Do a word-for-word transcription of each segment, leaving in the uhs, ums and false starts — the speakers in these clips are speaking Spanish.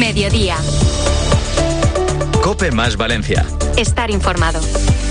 Mediodía. COPE más Valencia. Estar informado.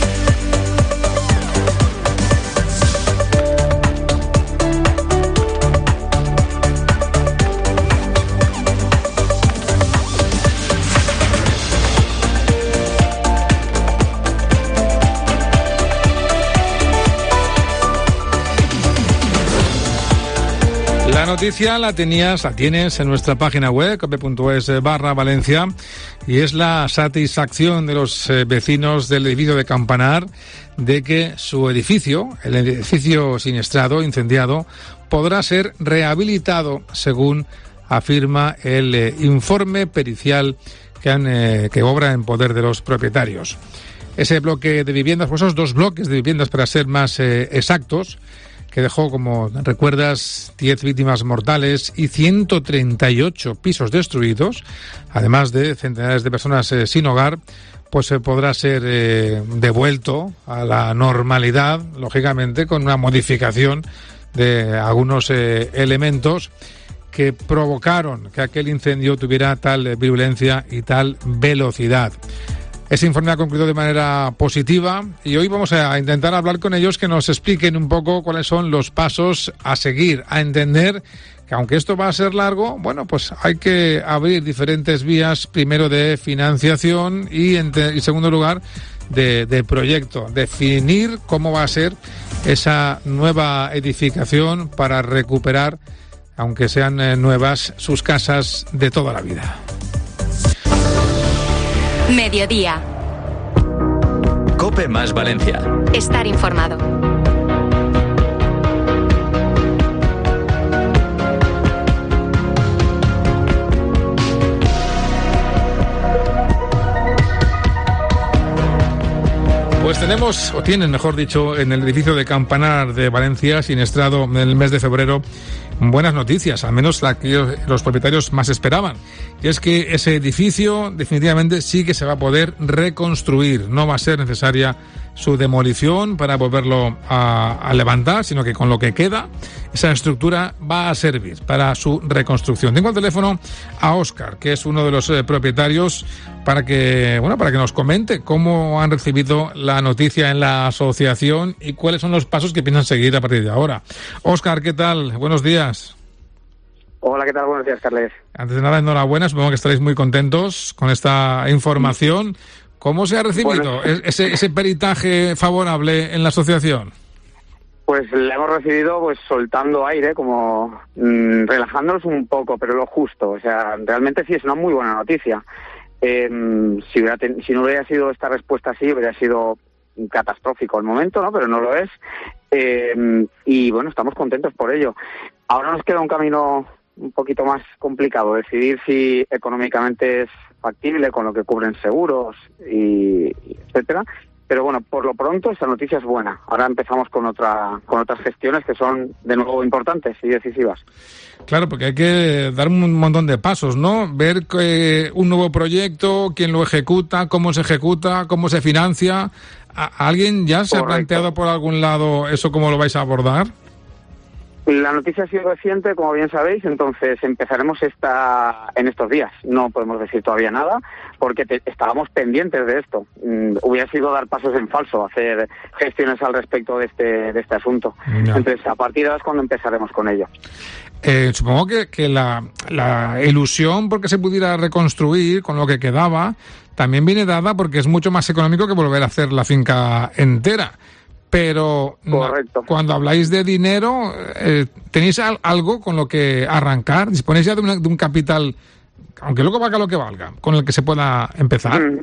La noticia la tenías, la tienes en nuestra página web, cope.es barra Valencia, y es la satisfacción de los eh, vecinos del edificio de Campanar de que su edificio, el edificio siniestrado, incendiado, podrá ser rehabilitado según afirma el eh, informe pericial que, han, eh, que obra en poder de los propietarios. Ese bloque de viviendas, pues esos dos bloques de viviendas para ser más eh, exactos, que dejó, como recuerdas, diez víctimas mortales y ciento treinta y ocho pisos destruidos, además de centenares de personas eh, sin hogar, pues se eh, podrá ser eh, devuelto a la normalidad, lógicamente, con una modificación de algunos eh, elementos que provocaron que aquel incendio tuviera tal eh, virulencia y tal velocidad. Ese informe ha concluido de manera positiva y hoy vamos a intentar hablar con ellos, que nos expliquen un poco cuáles son los pasos a seguir, a entender que aunque esto va a ser largo, bueno, pues hay que abrir diferentes vías, primero de financiación y en, te, en segundo lugar de, de proyecto, definir cómo va a ser esa nueva edificación para recuperar, aunque sean eh, nuevas, sus casas de toda la vida. Mediodía. COPE más Valencia. Estar informado. Pues tenemos, o tienen, mejor dicho, en el edificio de Campanar de Valencia, siniestrado en el mes de febrero, buenas noticias, al menos la que los propietarios más esperaban. Y es que ese edificio definitivamente sí que se va a poder reconstruir. No va a ser necesaria su demolición para volverlo a, a levantar, sino que con lo que queda, esa estructura va a servir para su reconstrucción. Tengo al teléfono a Óscar, que es uno de los eh, propietarios, para que, bueno, para que nos comente cómo han recibido la noticia en la asociación y cuáles son los pasos que piensan seguir a partir de ahora. Óscar, ¿qué tal? Buenos días. Hola, ¿qué tal? Buenos días, Carles. Antes de nada, enhorabuena, supongo que estaréis muy contentos con esta información. ¿Cómo se ha recibido bueno, ese, ese peritaje favorable en la asociación? Pues la hemos recibido pues soltando aire, como mmm, relajándonos un poco, pero lo justo. O sea, realmente sí es una muy buena noticia. Eh, si, hubiera ten, si no hubiera sido esta respuesta así, hubiera sido catastrófico el momento, ¿no? Pero no lo es. Eh, y bueno, estamos contentos por ello. Ahora nos queda un camino un poquito más complicado, decidir si económicamente es factible con lo que cubren seguros y, y etcétera. Pero bueno, por lo pronto esta noticia es buena. Ahora empezamos con otra con otras gestiones que son de nuevo importantes y decisivas. Claro, porque hay que dar un montón de pasos, ¿no? Ver que un nuevo proyecto, quién lo ejecuta, cómo se ejecuta, cómo se financia. ¿A ¿Alguien ya se Correcto. ha planteado por algún lado eso, cómo lo vais a abordar? La noticia ha sido reciente, como bien sabéis, entonces empezaremos esta en estos días. No podemos decir todavía nada, porque te, estábamos pendientes de esto. Mm, hubiera sido dar pasos en falso, hacer gestiones al respecto de este de este asunto. No. Entonces, a partir de ahora es cuando empezaremos con ello. Eh, supongo que, que la, la ilusión porque se pudiera reconstruir con lo que quedaba también viene dada porque es mucho más económico que volver a hacer la finca entera. Pero Correcto. cuando habláis de dinero, eh, ¿tenéis al, algo con lo que arrancar? ¿Disponéis ya de, una, de un capital, aunque luego valga lo que valga, con el que se pueda empezar? Mm.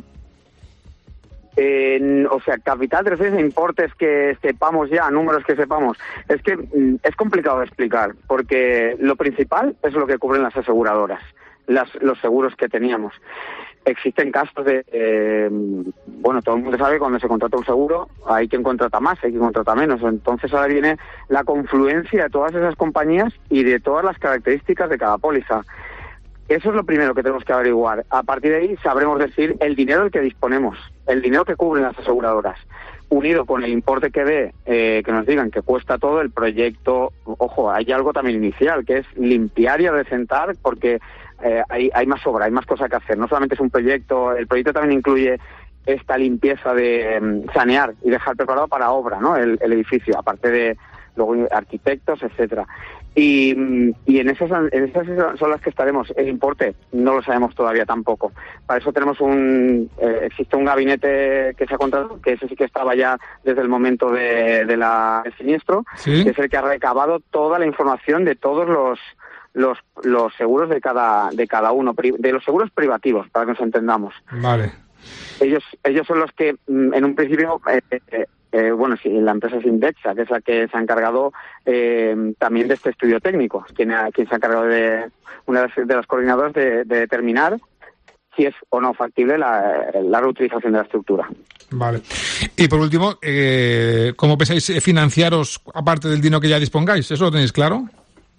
Eh, o sea, capital, ¿te refieres a importes que sepamos ya, números que sepamos? Es que mm, es complicado de explicar, porque lo principal es lo que cubren las aseguradoras, las, los seguros que teníamos. Existen casos de, eh, bueno, todo el mundo sabe que cuando se contrata un seguro hay quien contrata más, hay quien contrata menos. Entonces ahora viene la confluencia de todas esas compañías y de todas las características de cada póliza. Eso es lo primero que tenemos que averiguar. A partir de ahí sabremos decir el dinero del que disponemos, el dinero que cubren las aseguradoras. unido con el importe que dé, eh, que nos digan que cuesta todo el proyecto. Ojo, hay algo también inicial, que es limpiar y adecentar, porque eh, hay, hay más obra, hay más cosas que hacer. No solamente es un proyecto, el proyecto también incluye esta limpieza de um, sanear y dejar preparado para obra, ¿no? El, el edificio, aparte de luego arquitectos, etcétera. Y, y en esas en esas son las que estaremos. El importe no lo sabemos todavía tampoco. Para eso tenemos un eh, existe un gabinete que se ha contratado, que ese sí que estaba ya desde el momento de, de la, del siniestro, ¿sí? Que es el que ha recabado toda la información de todos los los los seguros de cada de cada uno, de los seguros privativos, para que nos entendamos. Vale. Ellos ellos son los que en un principio eh, eh, Eh, bueno, sí, la empresa es Indexa, que es la que se ha encargado eh, también de este estudio técnico, quien, ha, quien se ha encargado de una de las, de las coordinadoras de, de determinar si es o no factible la, la reutilización de la estructura. Vale. Y por último, eh, ¿cómo pensáis financiaros aparte del dinero que ya dispongáis? ¿Eso lo tenéis claro?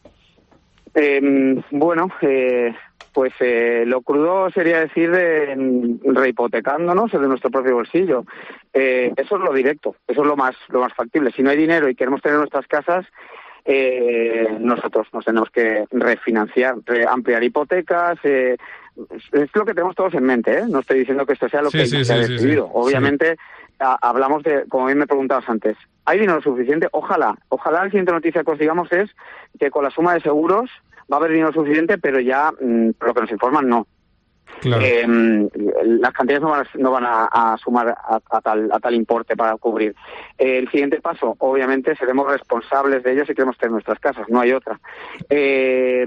Eh, bueno, eh, pues eh, lo crudo sería decir de rehipotecándonos de nuestro propio bolsillo. Eh, eso es lo directo, eso es lo más lo más factible. Si no hay dinero y queremos tener nuestras casas, eh, nosotros nos tenemos que refinanciar, re- ampliar hipotecas. Eh, es lo que tenemos todos en mente, ¿eh? No estoy diciendo que esto sea lo sí, que sí, se ha sí, decidido. Sí, Obviamente, sí. a, hablamos de, como bien me preguntabas antes, ¿hay dinero suficiente? Ojalá. Ojalá la siguiente noticia que os digamos es que con la suma de seguros va a haber dinero suficiente, pero ya, mmm, por lo que nos informan, no. Claro. Eh, las cantidades no van a, no van a, a sumar a, a, tal, a tal importe para cubrir. Eh, el siguiente paso, obviamente, seremos responsables de ello si queremos tener nuestras casas, no hay otra. Eh,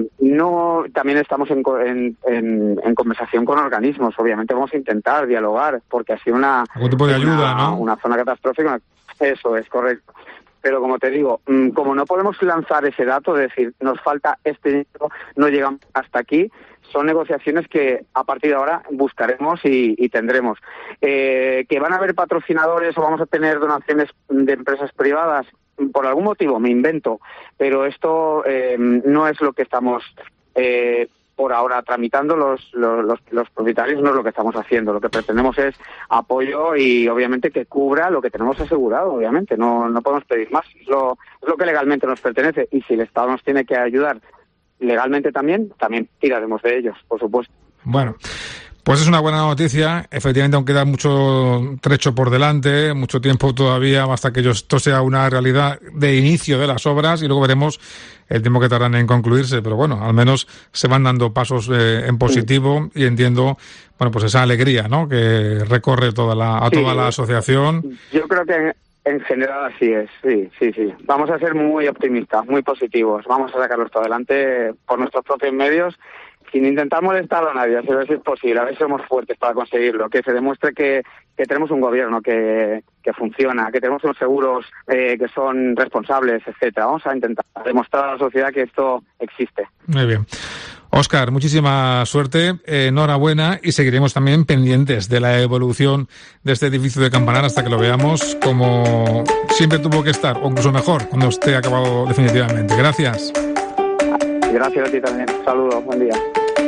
no, también estamos en, en, en, en conversación con organismos, obviamente vamos a intentar dialogar, porque ha sido una, algún tipo de ayuda, una, ¿no? una zona catastrófica. Eso es correcto. Pero como te digo, como no podemos lanzar ese dato, de decir, nos falta este dinero, no llegamos hasta aquí, son negociaciones que a partir de ahora buscaremos y, y tendremos. Eh, ¿Que van a haber patrocinadores o vamos a tener donaciones de empresas privadas? Por algún motivo, me invento, pero esto eh, no es lo que estamos eh, por ahora tramitando los, los, los, los propietarios, no es lo que estamos haciendo. Lo que pretendemos es apoyo y obviamente que cubra lo que tenemos asegurado, obviamente. No, no podemos pedir más. Es lo, es lo que legalmente nos pertenece. Y si el Estado nos tiene que ayudar legalmente también, también tiraremos de ellos, por supuesto. Bueno, pues es una buena noticia. Efectivamente, aún queda mucho trecho por delante, mucho tiempo todavía hasta que esto sea una realidad de inicio de las obras y luego veremos el tiempo que tardan en concluirse. Pero bueno, al menos se van dando pasos eh, en positivo y entiendo, bueno, pues esa alegría, ¿no?, que recorre toda la, a toda sí, la asociación. Yo creo que en general así es, sí, sí, sí. Vamos a ser muy optimistas, muy positivos. Vamos a sacarlo esto adelante por nuestros propios medios, sin intentar molestar a nadie, a ver si es posible, a ver si somos fuertes para conseguirlo, que se demuestre que, que tenemos un gobierno que, que funciona, que tenemos unos seguros eh, que son responsables, etcétera. Vamos a intentar demostrar a la sociedad que esto existe. Muy bien. Óscar, muchísima suerte, eh, enhorabuena y seguiremos también pendientes de la evolución de este edificio de Campanar hasta que lo veamos como siempre tuvo que estar, o incluso mejor, cuando esté acabado definitivamente. Gracias. Gracias a ti también. Saludos, buen día.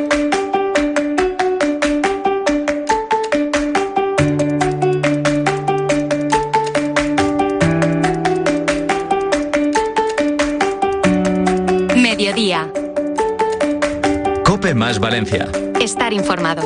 Mediodía. COPE más Valencia. Estar informado.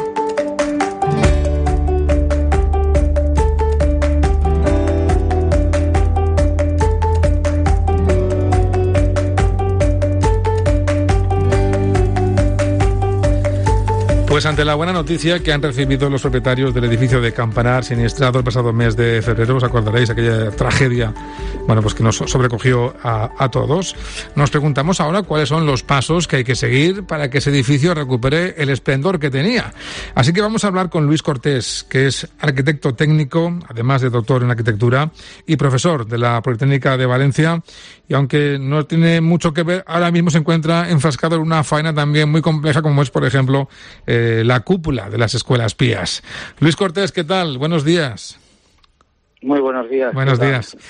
Pues ante la buena noticia que han recibido los propietarios del edificio de Campanar siniestrado el pasado mes de febrero, os acordaréis aquella tragedia, bueno, pues que nos sobrecogió a, a todos, nos preguntamos ahora cuáles son los pasos que hay que seguir para que ese edificio recupere el esplendor que tenía. Así que vamos a hablar con Luis Cortés, que es arquitecto técnico, además de doctor en arquitectura y profesor de la Politécnica de Valencia, y aunque no tiene mucho que ver, ahora mismo se encuentra enfrascado en una faena también muy compleja como es, por ejemplo, eh, la cúpula de las escuelas pías. Luis Cortés, ¿qué tal? Buenos días. Muy buenos días. Buenos días.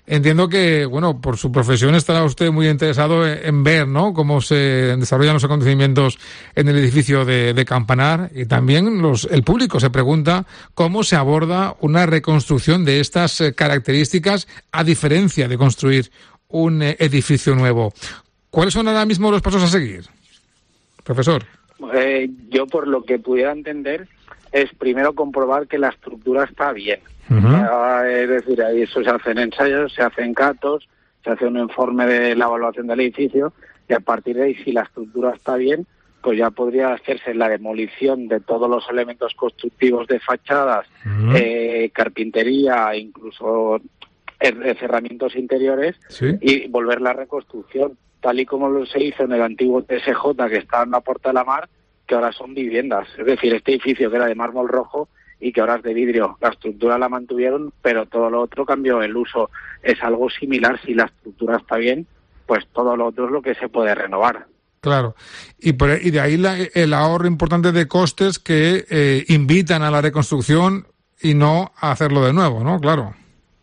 entiendo que, bueno, por su profesión estará usted muy interesado en, en ver, ¿no?, cómo se desarrollan los acontecimientos en el edificio de, de Campanar, y también los, el público se pregunta cómo se aborda una reconstrucción de estas eh, características a diferencia de construir un eh, edificio nuevo. ¿Cuáles son ahora mismo los pasos a seguir, profesor? Eh, yo, por lo que pudiera entender, es primero comprobar que la estructura está bien. Uh-huh. Es decir, ahí eso se hacen ensayos, se hacen catos, se hace un informe de la evaluación del edificio, y a partir de ahí, si la estructura está bien, pues ya podría hacerse la demolición de todos los elementos constructivos de fachadas, uh-huh. eh, carpintería, incluso cerramientos interiores, ¿sí?, y volver la reconstrucción, tal y como se hizo en el antiguo T S J, que estaba en la Puerta de la Mar, que ahora son viviendas. Es decir, este edificio que era de mármol rojo y que ahora es de vidrio. La estructura la mantuvieron, pero todo lo otro cambió el uso. Es algo similar. Si la estructura está bien, pues todo lo otro es lo que se puede renovar. Claro. Y, por, y de ahí la, el ahorro importante de costes que eh, invitan a la reconstrucción y no a hacerlo de nuevo, ¿no? Claro.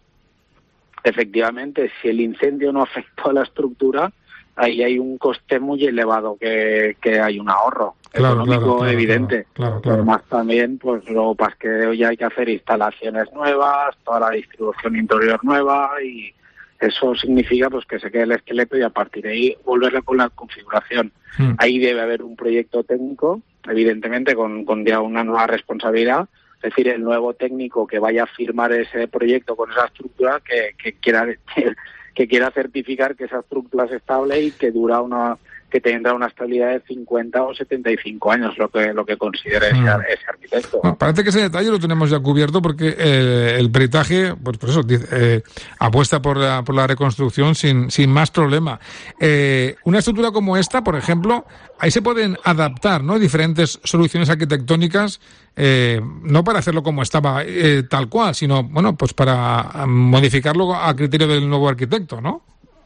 Efectivamente, si el incendio no afectó a la estructura, ahí hay un coste muy elevado que, que hay un ahorro claro, económico claro, claro, evidente. Claro, claro. Además también, pues luego pues que hoy hay que hacer instalaciones nuevas, toda la distribución interior nueva, y eso significa pues que se quede el esqueleto y a partir de ahí volverle con la configuración. Hmm. Ahí debe haber un proyecto técnico, evidentemente con, con ya una nueva responsabilidad. Es decir, el nuevo técnico que vaya a firmar ese proyecto con esa estructura, que, que quiera que quiera certificar que esa estructura es estable y que dura una que tendrá una estabilidad de cincuenta o setenta y cinco años, lo que lo que considere mm. ese, ese arquitecto. Bueno, parece que ese detalle lo tenemos ya cubierto porque eh, el peritaje, pues por eso, eh, apuesta por la, por la reconstrucción sin, sin más problema. Eh, una estructura como esta, por ejemplo, ahí se pueden adaptar, ¿no?, diferentes soluciones arquitectónicas, eh, no para hacerlo como estaba eh, tal cual, sino, bueno, pues para modificarlo a criterio del nuevo arquitecto, ¿no?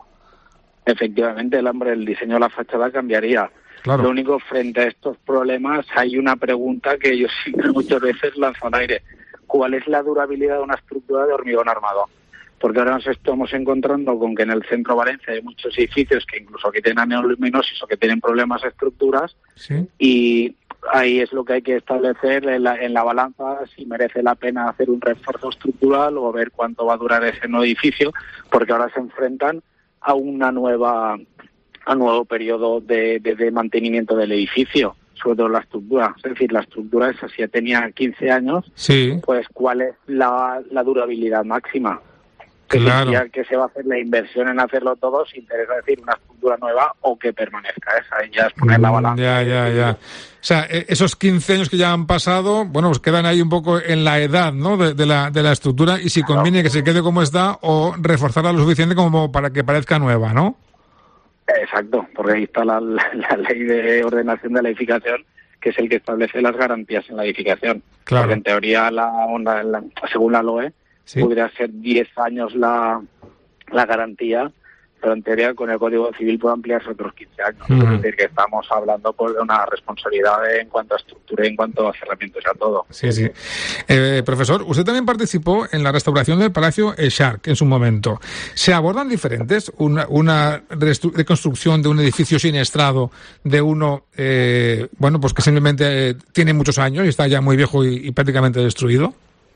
Efectivamente, el hombre, el diseño de la fachada cambiaría. Claro. Lo único, frente a estos problemas, hay una pregunta que yo siempre muchas veces lanzo al aire. ¿Cuál es la durabilidad de una estructura de hormigón armado? Porque ahora nos estamos encontrando con que en el centro de Valencia hay muchos edificios que incluso que tienen aneoluminosis o que tienen problemas de estructuras, ¿sí?, y ahí es lo que hay que establecer en la, en la balanza, si merece la pena hacer un refuerzo estructural o ver cuánto va a durar ese nuevo edificio, porque ahora se enfrentan a una nueva a un nuevo periodo de, de, de mantenimiento del edificio, sobre todo la estructura. Es decir, la estructura esa, si ya tenía quince años, sí, pues ¿cuál es la, la durabilidad máxima? Que claro, ya que se va a hacer la inversión en hacerlo todo, si interesa decir una estructura nueva o que permanezca esa, y ya es poner la balanza. Ya, ya, ya. O sea, esos quince años que ya han pasado, bueno, pues quedan ahí un poco en la edad, ¿no?, de, de la de la estructura, y si claro, conviene que se quede como está o reforzarla lo suficiente como para que parezca nueva, ¿no? Exacto, porque ahí está la, la, la ley de ordenación de la edificación, que es el que establece las garantías en la edificación. Claro. Porque en teoría, la, la, la, según la L O E, ¿sí?, podría ser diez años la, la garantía, pero en teoría con el Código Civil puede ampliarse otros quince años. Uh-huh. Es decir, que estamos hablando pues, de una responsabilidad en cuanto a estructura y en cuanto a cerramientos y a todo. Sí, sí. Eh, profesor, usted también participó en la restauración del Palacio Echarc en su momento. ¿Se abordan diferentes? Una, una reconstrucción de un edificio siniestrado, de uno, eh, bueno, pues que simplemente eh, tiene muchos años y está ya muy viejo y, y prácticamente destruido.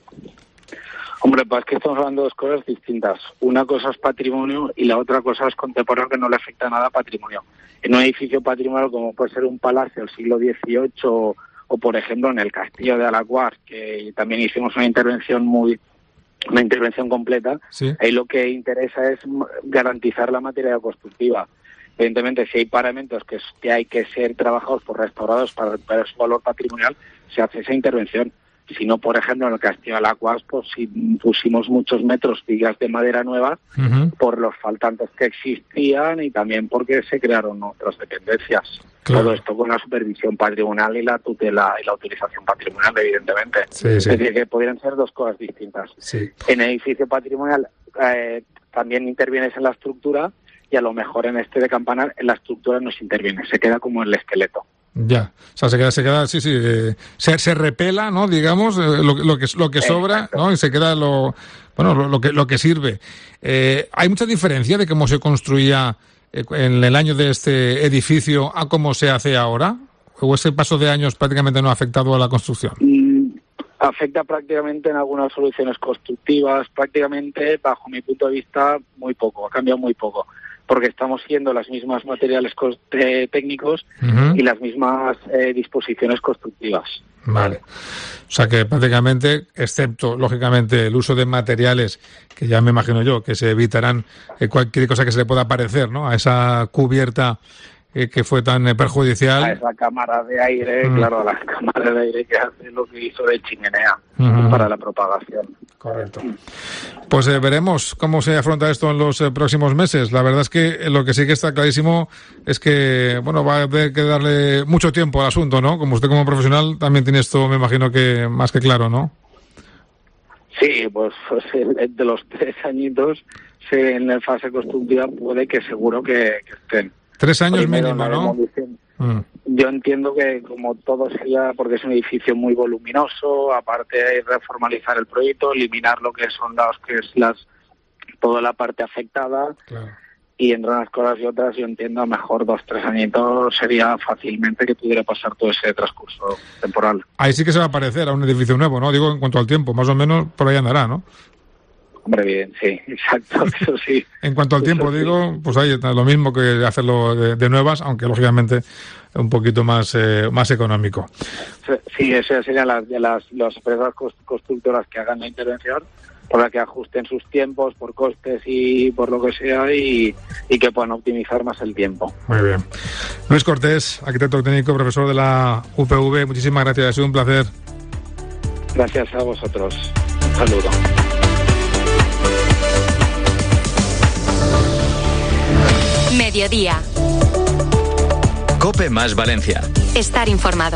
Hombre, pues es que estamos hablando de dos cosas distintas. Una cosa es patrimonio y la otra cosa es contemporáneo, que no le afecta nada a patrimonio. En un edificio patrimonial como puede ser un palacio del siglo dieciocho o, o por ejemplo, en el castillo de Alacuar, que también hicimos una intervención muy una intervención completa, ¿sí?, ahí lo que interesa es garantizar la materialidad constructiva. Evidentemente, si hay paramentos que, que hay que ser trabajados por restaurados para recuperar su valor patrimonial, se hace esa intervención. Si no, por ejemplo, en el Castillo de Alacuas, pues si pusimos muchos metros vigas de madera nuevas, uh-huh, por los faltantes que existían y también porque se crearon otras dependencias. Claro. Todo esto con la supervisión patrimonial y la tutela y la utilización patrimonial, evidentemente. Sí, sí. Es decir, que podrían ser dos cosas distintas. Sí. En el edificio patrimonial eh, también intervienes en la estructura, y a lo mejor en este de Campanar en la estructura no se interviene, se queda como el esqueleto. Ya, o sea, se queda, se queda, sí, sí, eh, se, se repela, ¿no? Digamos, eh, lo, lo que lo que sobra, ¿no? Y se queda lo, bueno, lo, lo que lo que sirve. Eh, hay mucha diferencia de cómo se construía eh, en el año de este edificio a cómo se hace ahora, o ese paso de años prácticamente no ha afectado a la construcción. Mm, afecta prácticamente en algunas soluciones constructivas, prácticamente, bajo mi punto de vista, muy poco, ha cambiado muy poco. Porque estamos siguiendo las mismas materiales eh, técnicos uh-huh. y las mismas eh, disposiciones constructivas. Vale. O sea que prácticamente, excepto, lógicamente, el uso de materiales, que ya me imagino yo, que se evitarán eh, cualquier cosa que se le pueda parecer, ¿no? A esa cubierta eh, que fue tan eh, perjudicial. A esa cámara de aire, uh-huh. claro, a la cámara de aire que hace lo que hizo de chimenea uh-huh. para la propagación. Correcto. Pues eh, veremos cómo se afronta esto en los eh, próximos meses. La verdad es que eh, lo que sí que está clarísimo es que, bueno, va a haber que darle mucho tiempo al asunto, ¿no? Como usted como profesional también tiene esto, me imagino que más que claro, ¿no? Sí, pues, pues el, de los tres añitos se, en la fase constructiva puede que seguro que, que estén. Tres años mínimo, ¿no? Mm. Yo entiendo que como todo sería, porque es un edificio muy voluminoso, aparte de reformalizar el proyecto, eliminar lo que son las, que es las, toda la parte afectada, claro. Y entre unas cosas y otras yo entiendo a lo mejor dos, tres añitos sería fácilmente que pudiera pasar todo ese transcurso temporal. Ahí sí que se va a parecer a un edificio nuevo, ¿no? Digo, en cuanto al tiempo, más o menos por ahí andará, ¿no? Hombre, bien, sí, exacto, eso sí. En cuanto al tiempo, digo, pues ahí está lo mismo que hacerlo de, de nuevas, aunque lógicamente un poquito más eh, más económico. Sí, esas serían las, las, las empresas constructoras que hagan la intervención, por la que ajusten sus tiempos por costes y por lo que sea y, y que puedan optimizar más el tiempo. Muy bien. Luis Cortés, arquitecto técnico, profesor de la U P V, muchísimas gracias, ha sido un placer. Gracias a vosotros. Un saludo. Mediodía. COPE más Valencia. Estar informado.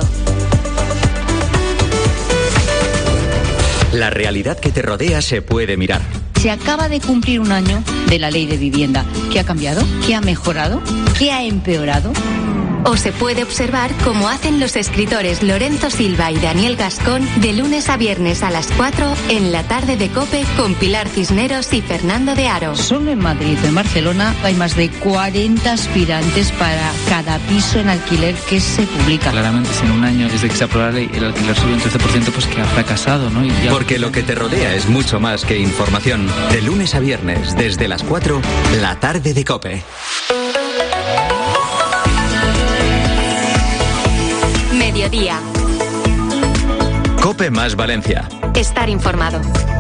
La realidad que te rodea se puede mirar. Se acaba de cumplir un año de la ley de vivienda. ¿Qué ha cambiado? ¿Qué ha mejorado? ¿Qué ha empeorado? O se puede observar cómo hacen los escritores Lorenzo Silva y Daniel Gascón de lunes a viernes a las cuatro en la tarde de COPE con Pilar Cisneros y Fernando de Aro. Solo en Madrid o en Barcelona hay más de cuarenta aspirantes para cada piso en alquiler que se publica. Claramente, si en un año desde que se aprobó la ley el alquiler subió un trece por ciento, pues que ha fracasado, ¿no? Y ya... Porque lo que te rodea es mucho más que información. De lunes a viernes, desde las cuatro, la tarde de COPE. Mediodía. COPE más Valencia. Estar informado.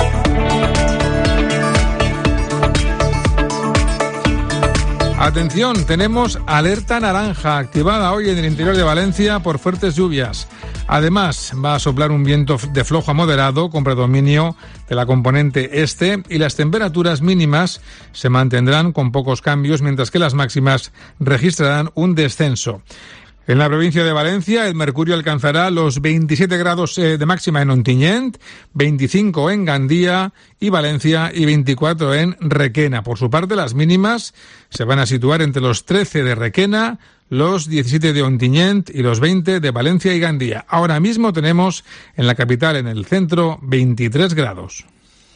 Atención, tenemos alerta naranja activada hoy en el interior de Valencia por fuertes lluvias. Además, va a soplar un viento de flojo a moderado con predominio de la componente este y las temperaturas mínimas se mantendrán con pocos cambios, mientras que las máximas registrarán un descenso. En la provincia de Valencia, el mercurio alcanzará los veintisiete grados de máxima en Ontinyent, veinticinco en Gandía y Valencia y veinticuatro en Requena. Por su parte, las mínimas se van a situar entre los trece de Requena, los diecisiete de Ontinyent y los veinte de Valencia y Gandía. Ahora mismo tenemos en la capital, en el centro, veintitrés grados.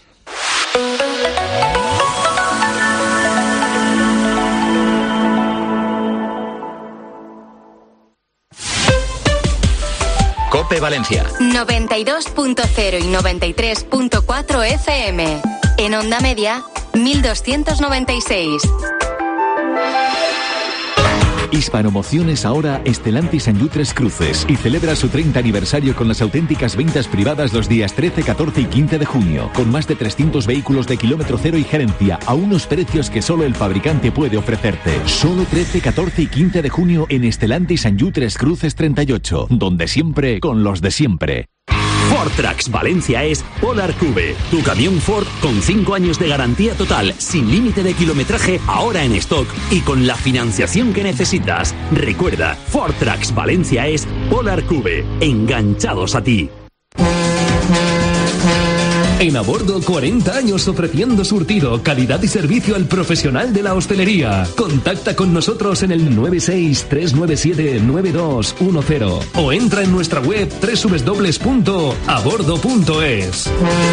COPE Valencia. noventa y dos punto cero y noventa y tres punto cuatro F M. En onda media, mil doscientos noventa y seis. Hispanomociones ahora Estelantis en Tres Cruces y celebra su treinta aniversario con las auténticas ventas privadas los días trece, catorce y quince de junio, con más de trescientos vehículos de kilómetro cero y gerencia a unos precios que solo el fabricante puede ofrecerte. Solo trece, catorce y quince de junio en Estelantis en Tres Cruces treinta y ocho, donde siempre con los de siempre. Ford Trucks Valencia es Polar Cube, tu camión Ford con cinco años de garantía total, sin límite de kilometraje, ahora en stock y con la financiación que necesitas. Recuerda, Ford Trucks Valencia es Polar Cube, enganchados a ti. En A Bordo, cuarenta años ofreciendo surtido, calidad y servicio al profesional de la hostelería. Contacta con nosotros en el nueve seis tres nueve siete nueve dos uno cero o entra en nuestra web doble u doble u doble u punto a bordo punto es.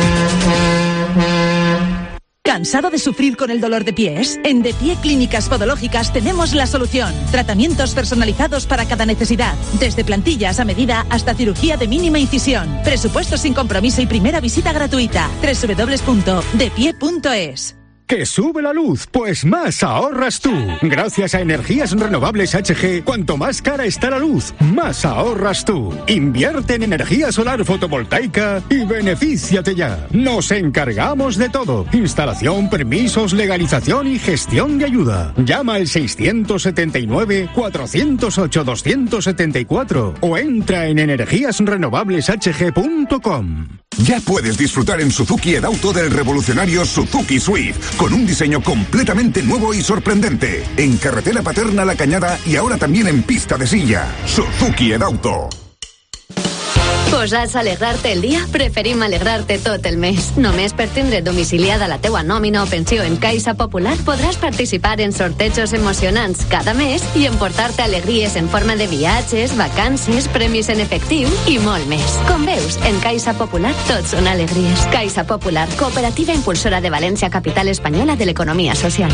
¿Cansado de sufrir con el dolor de pies? En De Pie Clínicas Podológicas tenemos la solución. Tratamientos personalizados para cada necesidad. Desde plantillas a medida hasta cirugía de mínima incisión. Presupuesto sin compromiso y primera visita gratuita. doble u doble u doble u punto de pie punto es. ¿Que sube la luz? Pues más ahorras tú. Gracias a Energías Renovables H G, cuanto más cara está la luz, más ahorras tú. Invierte en energía solar fotovoltaica y benefíciate ya. Nos encargamos de todo. Instalación, permisos, legalización y gestión de ayuda. Llama al seiscientos setenta y nueve, cuatrocientos ocho, doscientos setenta y cuatro o entra en energías renovables h g punto com. Ya puedes disfrutar en Suzuki Edauto del revolucionario Suzuki Swift, con un diseño completamente nuevo y sorprendente. En carretera Paterna La Cañada y ahora también en pista de silla. Suzuki Edauto. Posats a alegrar-te el dia? Preferim alegrar-te tot el mes. Només per tindre domiciliada la teua nòmina o pensió en Caixa Popular podràs participar en sortejos emocionants cada mes i emportar-te alegries en forma de viatges, vacances, premis en efectiu i molt més. Com veus, en Caixa Popular tots són alegries. Caixa Popular, cooperativa impulsora de València, capital espanyola de l'economia social.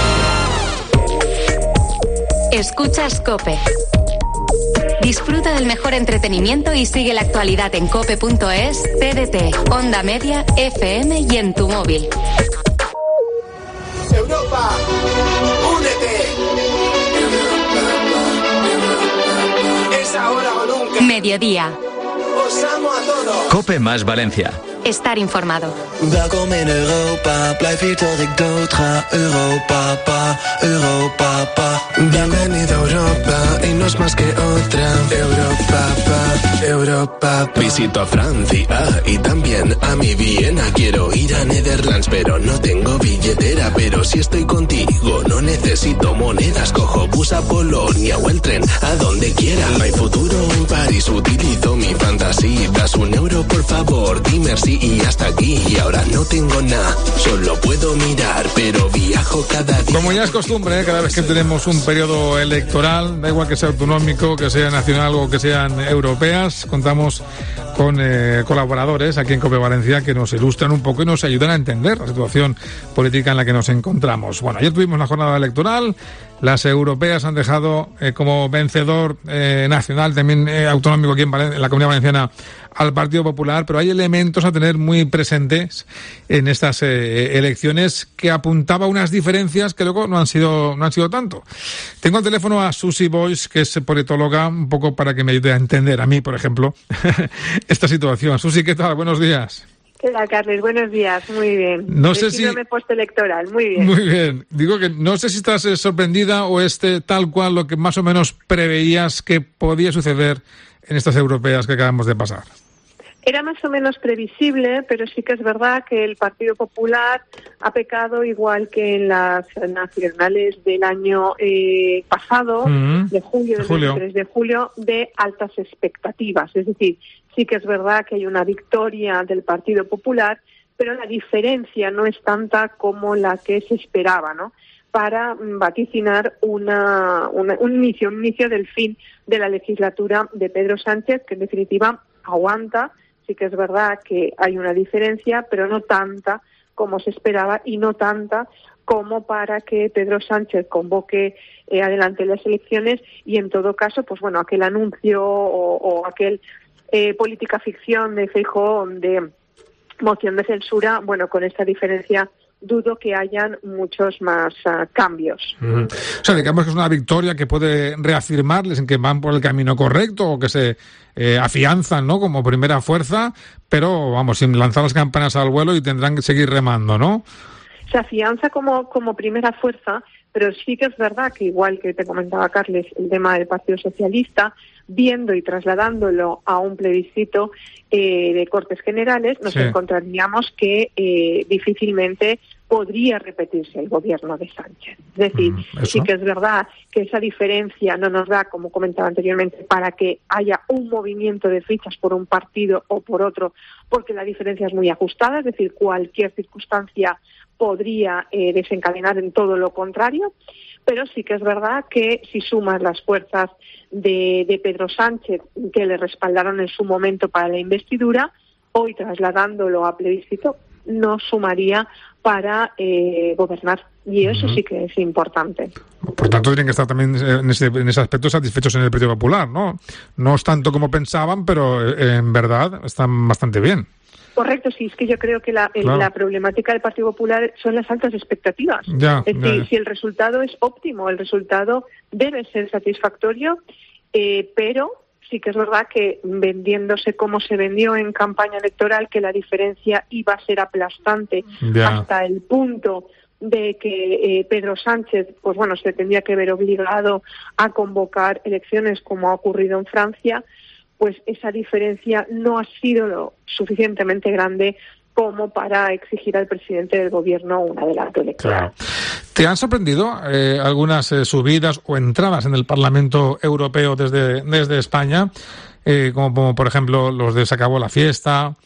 Escuchas COPE. Disfruta del mejor entretenimiento y sigue la actualidad en cope punto es, T D T, Onda Media, F M y en tu móvil. Europa, únete. Es ahora o nunca. Mediodía. Os amo a todos. COPE más Valencia. Estar informado. Welkom in Europa, blijf hier tot ik dood ga. Europa, pa, Europa, pa. Bienvenido a Europa y no es más que otra. Europa, pa, Europa, pa. Visito a Francia y también a mi Viena. Quiero ir a Netherlands, pero no tengo billetera. Pero si estoy contigo, no necesito monedas. Cojo bus a Polonia o el tren a donde quiera. No hay futuro en París, utilizo mi fantasía. Das un euro, por favor, dime si y hasta aquí, y ahora no tengo nada, solo puedo mirar, pero viajo cada día. Como ya es costumbre, ¿eh? Cada vez que tenemos un periodo electoral, da igual que sea autonómico, que sea nacional o que sean europeas, contamos con eh, colaboradores aquí en COPE Valencia que nos ilustran un poco y nos ayudan a entender la situación política en la que nos encontramos. Bueno, ayer tuvimos la jornada electoral, las europeas han dejado eh, como vencedor eh, nacional, también eh, autonómico aquí en, Valen- en la Comunidad Valenciana, al Partido Popular, pero hay elementos a tener muy presentes en estas eh, elecciones que apuntaba unas diferencias que luego no han sido no han sido tanto. Tengo al teléfono a Susi Boix, que es politóloga, un poco para que me ayude a entender a mí, por ejemplo, esta situación. Susi, ¿qué tal? Buenos días. Hola, Carles, buenos días, muy bien. No sé si... postelectoral, muy bien. Muy bien. Digo que no sé si estás eh, sorprendida o este tal cual lo que más o menos preveías que podía suceder en estas europeas que acabamos de pasar. Era más o menos previsible, pero sí que es verdad que el Partido Popular ha pecado, igual que en las nacionales del año eh, pasado, mm-hmm. de julio, del veintitrés de julio, de altas expectativas. Es decir, sí que es verdad que hay una victoria del Partido Popular, pero la diferencia no es tanta como la que se esperaba, ¿no?, para vaticinar una, una, un inicio, un inicio del fin de la legislatura de Pedro Sánchez, que en definitiva aguanta. Sí que es verdad que hay una diferencia, pero no tanta como se esperaba y no tanta como para que Pedro Sánchez convoque eh, adelante las elecciones y, en todo caso, pues bueno, aquel anuncio o, o aquel eh, política ficción de Feijóo de moción de censura, bueno, con esta diferencia dudo que hayan muchos más uh, cambios. Uh-huh. O sea, digamos que es una victoria que puede reafirmarles en que van por el camino correcto o que se eh, afianzan, ¿no?, como primera fuerza, pero, vamos, sin lanzar las campanas al vuelo y tendrán que seguir remando, ¿no? Se afianza como, como primera fuerza, pero sí que es verdad que, igual que te comentaba Carles, el tema del Partido Socialista, viendo y trasladándolo a un plebiscito eh, de Cortes Generales, nos sí. encontraríamos que eh, difícilmente podría repetirse el gobierno de Sánchez. Es decir, mm, sí que es verdad que esa diferencia no nos da, como comentaba anteriormente, para que haya un movimiento de fichas por un partido o por otro, porque la diferencia es muy ajustada, es decir, cualquier circunstancia podría eh, desencadenar en todo lo contrario, pero sí que es verdad que si sumas las fuerzas de, de Pedro Sánchez, que le respaldaron en su momento para la investidura, hoy trasladándolo a plebiscito, no sumaría para eh, gobernar. Y eso uh-huh. sí que es importante. Por tanto, tienen que estar también en ese, en ese aspecto satisfechos en el Partido Popular, ¿no? No es tanto como pensaban, pero eh, en verdad están bastante bien. Correcto, sí, es que yo creo que la, claro. la problemática del Partido Popular son las altas expectativas. Ya, es decir, ya, ya. si el resultado es óptimo, el resultado debe ser satisfactorio, eh, pero sí que es verdad que vendiéndose como se vendió en campaña electoral, que la diferencia iba a ser aplastante ya. hasta el punto de que eh, Pedro Sánchez, pues bueno, se tendría que ver obligado a convocar elecciones como ha ocurrido en Francia, pues esa diferencia no ha sido lo suficientemente grande como para exigir al presidente del gobierno un adelanto electoral. Claro. ¿Te han sorprendido eh, algunas eh, subidas o entradas en el Parlamento Europeo desde, desde España? Eh, como, como por ejemplo los de Se acabó la fiesta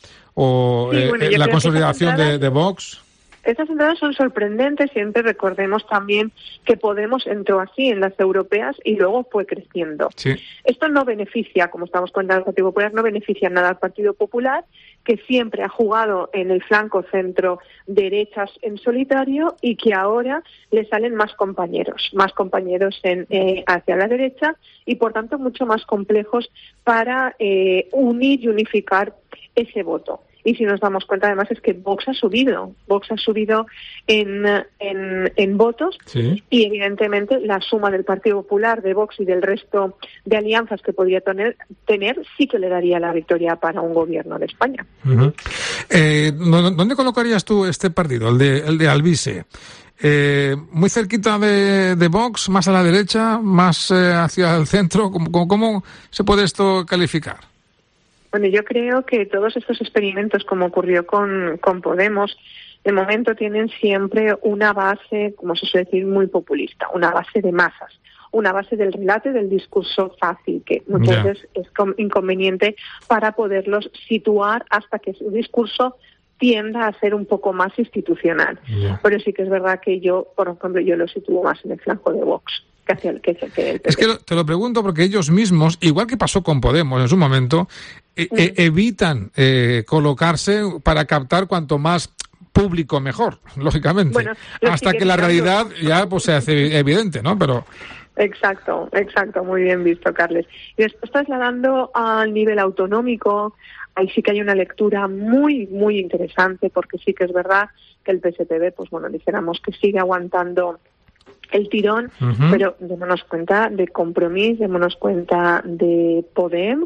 o sí, eh, bueno, la consolidación entradas... de, de Vox. Estas entradas son sorprendentes, siempre recordemos también que Podemos entró así en las europeas y luego fue creciendo. Sí. Esto no beneficia, como estamos contando, al Partido Popular, no beneficia nada al Partido Popular, que siempre ha jugado en el flanco centro derechas en solitario y que ahora le salen más compañeros, más compañeros en, eh, hacia la derecha y por tanto mucho más complejos para eh, unir y unificar ese voto. Y si nos damos cuenta, además, es que Vox ha subido. Vox ha subido en, en, en votos sí. y, evidentemente, la suma del Partido Popular, de Vox y del resto de alianzas que podría tener, tener sí que le daría la victoria para un gobierno de España. Uh-huh. Eh, ¿Dónde colocarías tú este partido, el de, el de Alvise? Eh, ¿Muy cerquita de, de Vox, más a la derecha, más eh, hacia el centro? ¿Cómo, ¿Cómo se puede esto calificar? Bueno, yo creo que todos estos experimentos, como ocurrió con, con Podemos, de momento tienen siempre una base, como se suele decir, muy populista, una base de masas, una base del relato y del discurso fácil, que muchas veces es inconveniente para poderlos situar hasta que su discurso tienda a ser un poco más institucional. Yeah. Pero sí que es verdad que yo, por ejemplo, yo lo sitúo más en el flanco de Vox. Que hacia el, que, que el es que lo, te lo pregunto porque ellos mismos, igual que pasó con Podemos en su momento, eh, eh, evitan eh, colocarse para captar cuanto más público mejor, lógicamente, bueno, hasta que la realidad ya pues se hace evidente, ¿no? Pero exacto, exacto, muy bien visto, Carles. Y después trasladando al nivel autonómico, ahí sí que hay una lectura muy, muy interesante, porque sí que es verdad que el P S P B, pues bueno, dijéramos que sigue aguantando el tirón, uh-huh. pero démonos cuenta de Compromís, démonos cuenta de Podem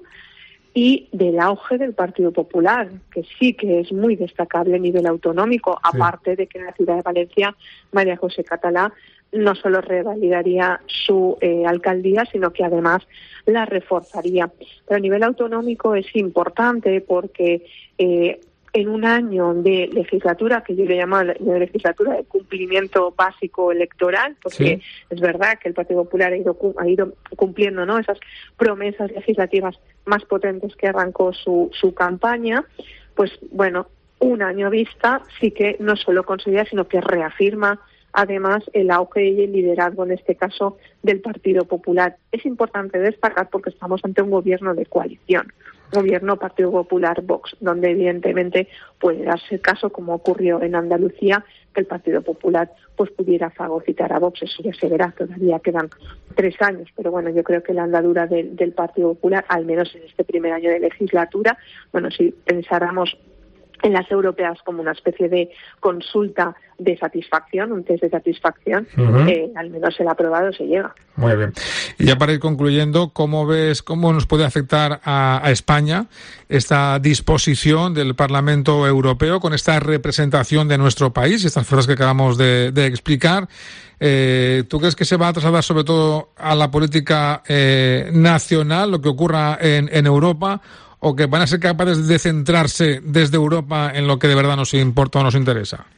y del auge del Partido Popular, que sí que es muy destacable a nivel autonómico, sí. aparte de que en la ciudad de Valencia María José Catalá no solo revalidaría su eh, alcaldía, sino que además la reforzaría. Pero a nivel autonómico es importante porque eh, en un año de legislatura, que yo le llamo de legislatura de cumplimiento básico electoral, porque sí. es verdad que el Partido Popular ha ido, ha ido cumpliendo, ¿no?, esas promesas legislativas más potentes que arrancó su, su campaña, pues bueno, un año vista sí que no solo consolida, sino que reafirma además el auge y el liderazgo, en este caso, del Partido Popular. Es importante destacar porque estamos ante un gobierno de coalición, gobierno Partido Popular-Vox, donde evidentemente puede darse el caso, como ocurrió en Andalucía, que el Partido Popular pues pudiera fagocitar a Vox. Eso ya se verá, todavía quedan tres años, pero bueno, yo creo que la andadura de, del Partido Popular, al menos en este primer año de legislatura, bueno, si pensáramos en las europeas como una especie de consulta de satisfacción, un test de satisfacción, uh-huh. eh, al menos el aprobado se llega. Muy bien. Y ya para ir concluyendo, ¿cómo ves, cómo nos puede afectar a, a España esta disposición del Parlamento Europeo con esta representación de nuestro país y estas cosas que acabamos de, de explicar? Eh, ¿Tú crees que se va a trasladar sobre todo a la política eh, nacional, lo que ocurra en, en Europa, o que van a ser capaces de centrarse desde Europa en lo que de verdad nos importa o nos interesa?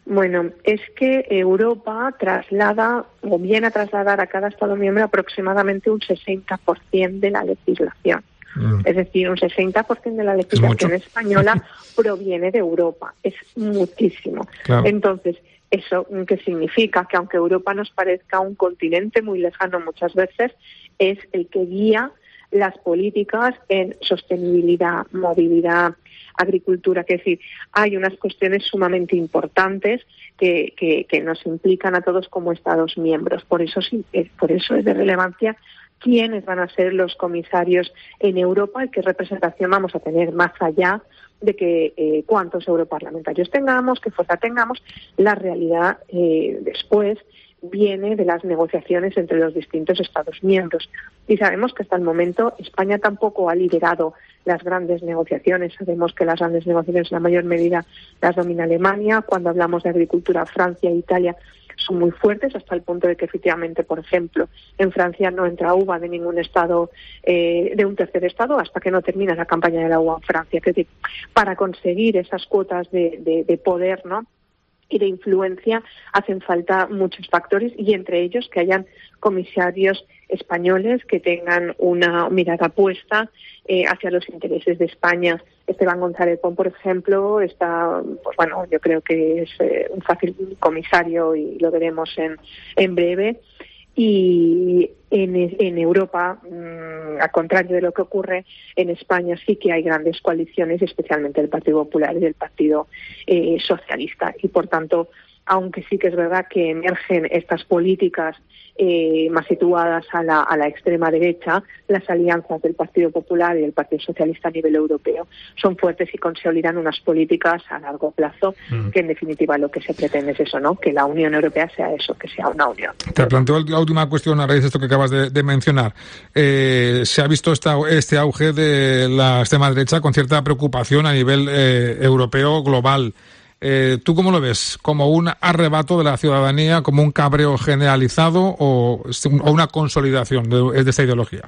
Bueno, es que Europa traslada o viene a trasladar a cada Estado miembro aproximadamente un sesenta por ciento de la legislación. Mm. Es decir, un sesenta por ciento de la legislación española proviene de Europa. Es muchísimo. Claro. Entonces, ¿eso qué significa? Que aunque Europa nos parezca un continente muy lejano muchas veces, es el que guía las políticas en sostenibilidad, movilidad, agricultura, que es decir, hay unas cuestiones sumamente importantes que, que, que nos implican a todos como Estados miembros. Por eso, por eso es de relevancia quiénes van a ser los comisarios en Europa y qué representación vamos a tener, más allá de que eh, cuántos europarlamentarios tengamos, qué fuerza tengamos. La realidad eh, después viene de las negociaciones entre los distintos Estados miembros. Y sabemos que hasta el momento España tampoco ha liderado las grandes negociaciones. Sabemos que las grandes negociaciones en la mayor medida las domina Alemania. Cuando hablamos de agricultura, Francia e Italia son muy fuertes, hasta el punto de que efectivamente, por ejemplo, en Francia no entra uva de ningún estado, eh, de un tercer estado, hasta que no termina la campaña de la uva en Francia. Es decir, para conseguir esas cuotas de, de, de poder, ¿no?, y de influencia, hacen falta muchos factores, y entre ellos que hayan comisarios españoles que tengan una mirada puesta eh, hacia los intereses de España. Esteban González Pons, por ejemplo, está, pues bueno, yo creo que es eh, un fácil comisario y lo veremos en, en breve. Y en, en Europa, mmm, al contrario de lo que ocurre en España, sí que hay grandes coaliciones, especialmente del Partido Popular y del Partido eh, Socialista. Y, por tanto, aunque sí que es verdad que emergen estas políticas eh, más situadas a la, a la extrema derecha, las alianzas del Partido Popular y del Partido Socialista a nivel europeo son fuertes y consolidan unas políticas a largo plazo, mm. que en definitiva lo que se pretende es eso, ¿no?, que la Unión Europea sea eso, que sea una unión. Te planteo la última cuestión a raíz de esto que acabas de, de mencionar. Eh, se ha visto esta, este auge de la extrema derecha con cierta preocupación a nivel eh, europeo, global. Eh, ¿Tú cómo lo ves? ¿Como un arrebato de la ciudadanía, como un cabreo generalizado o, o una consolidación de, de esta ideología?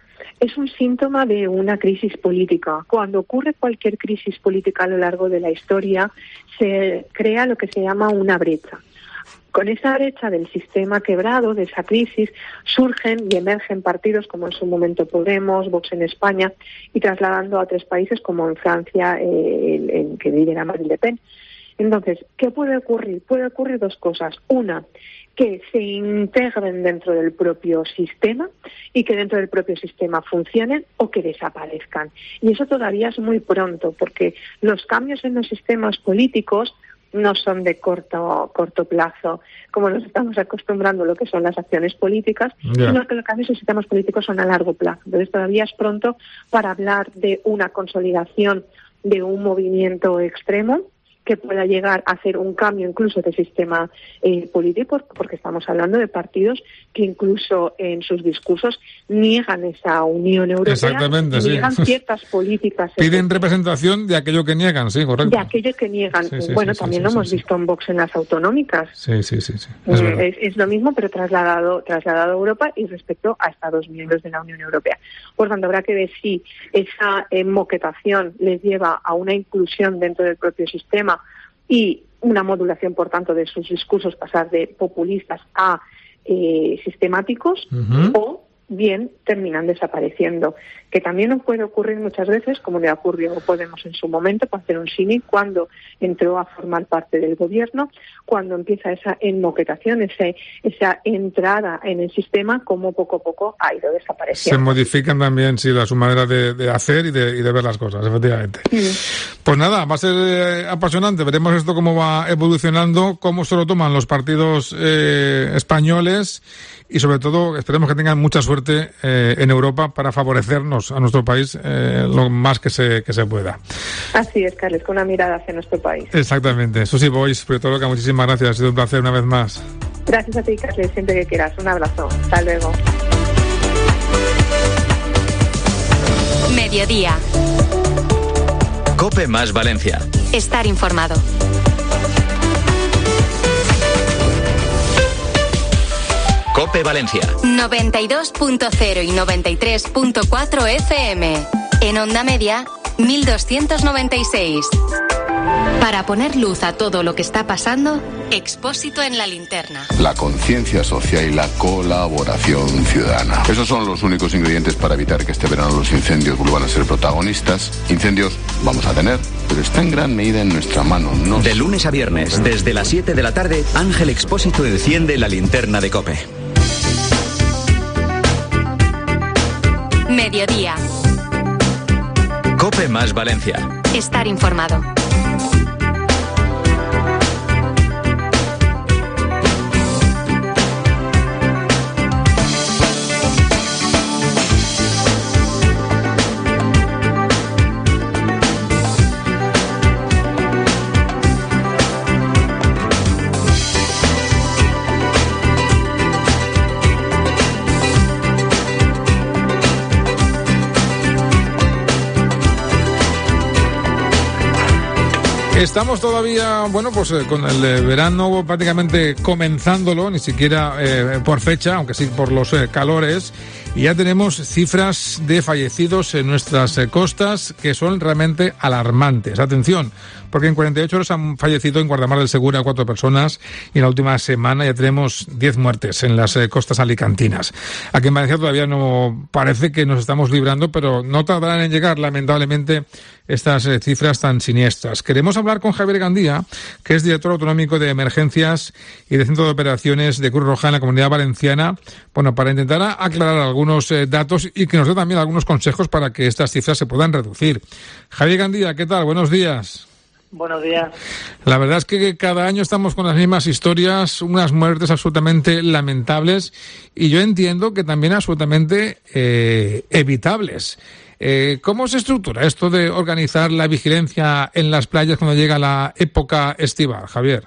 Es un síntoma de una crisis política. Cuando ocurre cualquier crisis política a lo largo de la historia, se crea lo que se llama una brecha. Con esa brecha del sistema quebrado, de esa crisis, surgen y emergen partidos como en su momento Podemos, Vox en España, y trasladando a tres países como en Francia, eh, el, el que lidera Marine Le Pen. Entonces, ¿qué puede ocurrir? Puede ocurrir dos cosas. Una, que se integren dentro del propio sistema y que dentro del propio sistema funcionen, o que desaparezcan. Y eso todavía es muy pronto, porque los cambios en los sistemas políticos no son de corto corto plazo, como nos estamos acostumbrando a lo que son las acciones políticas, yeah. sino que los cambios en sistemas políticos son a largo plazo. Entonces todavía es pronto para hablar de una consolidación de un movimiento extremo que pueda llegar a hacer un cambio incluso de sistema eh, político, porque estamos hablando de partidos que incluso en sus discursos niegan esa Unión Europea. Exactamente, niegan sí. ciertas políticas. Piden representación de aquello que niegan, sí, correcto. De aquello que niegan. Sí, sí, bueno, sí, también sí, lo sí, hemos sí, visto sí. en Vox en las autonómicas. Sí, sí, sí. sí. Es, es, es lo mismo, pero trasladado, trasladado a Europa y respecto a Estados miembros de la Unión Europea. Por tanto, habrá que ver si esa eh, moquetación les lleva a una inclusión dentro del propio sistema y una modulación, por tanto, de sus discursos, pasar de populistas a eh, sistemáticos, uh-huh. o bien terminan desapareciendo, que también nos puede ocurrir muchas veces, como le ocurrió Podemos en su momento, para hacer un símil, cuando entró a formar parte del gobierno, cuando empieza esa enmoquetación, ese, esa entrada en el sistema, como poco a poco ha ido desapareciendo. Se modifican también, sí, la, su manera de, de hacer y de, y de ver las cosas, efectivamente. Sí. Pues nada, va a ser eh, apasionante, veremos esto cómo va evolucionando, cómo se lo toman los partidos eh, españoles, y sobre todo esperemos que tengan mucha suerte eh, en Europa para favorecernos a nuestro país eh, lo más que se que se pueda. Así es, Carles, con una mirada hacia nuestro país. Exactamente. Susi Boix, Politolo, muchísimas gracias. Ha sido un placer una vez más. Gracias a ti, Carles, siempre que quieras. Un abrazo. Hasta luego. Mediodía. COPE más Valencia. Estar informado. COPE Valencia. noventa y dos punto cero y noventa y tres punto cuatro F M. En onda media, mil doscientos noventa y seis. Para poner luz a todo lo que está pasando, Expósito en la linterna. La conciencia social y la colaboración ciudadana. Esos son los únicos ingredientes para evitar que este verano los incendios vuelvan a ser protagonistas. Incendios vamos a tener, pero está en gran medida en nuestra mano. No de lunes a viernes, desde las siete de la tarde, Ángel Expósito enciende la linterna de COPE. Mediodía. COPE más Valencia. Estar informado. Estamos todavía, bueno, pues eh, con el eh, verano prácticamente comenzándolo, ni siquiera eh, por fecha, aunque sí por los eh, calores, y ya tenemos cifras de fallecidos en nuestras eh, costas que son realmente alarmantes. Atención, porque en cuarenta y ocho horas han fallecido en Guardamar del Segura cuatro personas y en la última semana ya tenemos diez muertes en las eh, costas alicantinas. Aquí en Valencia todavía no parece que nos estamos librando, pero no tardarán en llegar, lamentablemente, estas eh, cifras tan siniestras. Queremos hablar con Javier Gandía, que es director autonómico de emergencias y de Centro de Operaciones de Cruz Roja en la Comunidad Valenciana, bueno, para intentar aclarar algunos eh, datos y que nos dé también algunos consejos para que estas cifras se puedan reducir. Javier Gandía, ¿qué tal? Buenos días. Buenos días. La verdad es que cada año estamos con las mismas historias, unas muertes absolutamente lamentables y yo entiendo que también absolutamente eh, evitables. Eh, ¿Cómo se estructura esto de organizar la vigilancia en las playas cuando llega la época estival, Javier?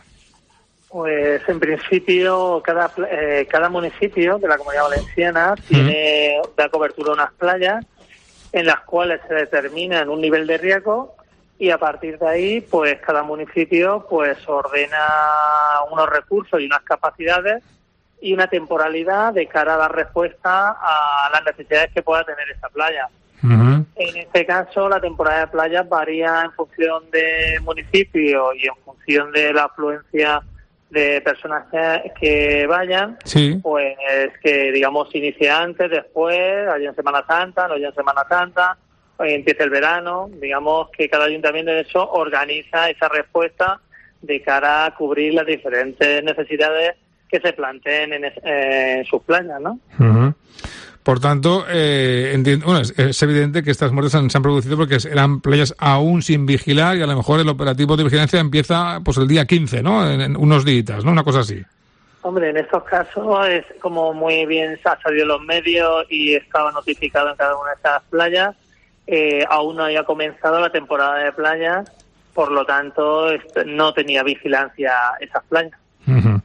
Pues en principio cada eh, cada municipio de la Comunidad Valenciana uh-huh. tiene da cobertura a unas playas en las cuales se determina un nivel de riesgo y a partir de ahí pues cada municipio pues ordena unos recursos y unas capacidades y una temporalidad de cara a dar respuesta a las necesidades que pueda tener esa playa. Uh-huh. En este caso, la temporada de playas varía en función del municipio y en función de la afluencia de personas que, que vayan. Sí. Pues que, digamos, inicia antes, después, allá en Semana Santa, no ya en Semana Santa, empieza el verano. Digamos que cada ayuntamiento de eso organiza esa respuesta de cara a cubrir las diferentes necesidades que se planteen en, es, eh, en sus playas, ¿no? Uh-huh. Por tanto, eh, entiendo, bueno, es, es evidente que estas muertes han, se han producido porque eran playas aún sin vigilar y a lo mejor el operativo de vigilancia empieza pues el día quince, ¿no? En, en unos días, ¿no? Una cosa así. Hombre, en estos casos es como muy bien se ha salido en los medios y estaba notificado en cada una de estas playas. Eh, aún no había comenzado la temporada de playas, por lo tanto no tenía vigilancia esas playas. Uh-huh.